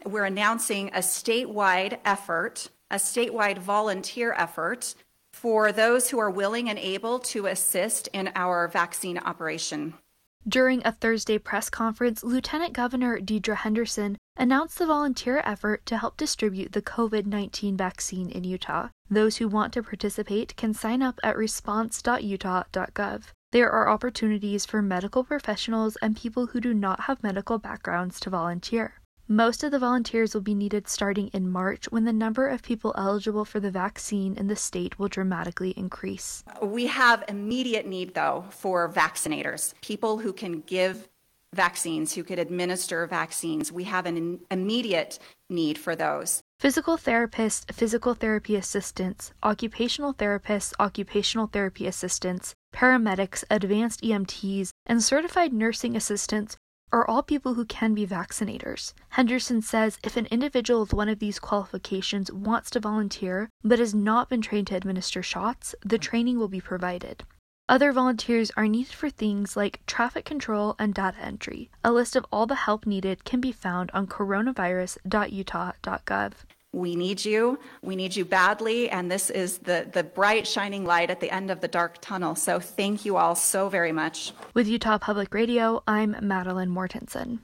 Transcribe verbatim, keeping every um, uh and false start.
we're announcing a statewide effort, a statewide volunteer effort for those who are willing and able to assist in our vaccine operation. During a Thursday press conference, Lieutenant Governor Deidre Henderson announced the volunteer effort to help distribute the COVID nineteen vaccine in Utah. Those who want to participate can sign up at response dot utah dot gov. There are opportunities for medical professionals and people who do not have medical backgrounds to volunteer. Most of the volunteers will be needed starting in March, when the number of people eligible for the vaccine in the state will dramatically increase. We have immediate need, though, for vaccinators, people who can give vaccines, who could administer vaccines. We have an immediate need for those. Physical therapists, physical therapy assistants, occupational therapists, occupational therapy assistants, paramedics, advanced E M Ts, and certified nursing assistants are all people who can be vaccinators. Henderson says if an individual with one of these qualifications wants to volunteer but has not been trained to administer shots, the training will be provided. Other volunteers are needed for things like traffic control and data entry. A list of all the help needed can be found on coronavirus dot utah dot gov. We need you. We need you badly, and this is the, the bright, shining light at the end of the dark tunnel. So thank you all so very much. With Utah Public Radio, I'm Madeline Mortensen.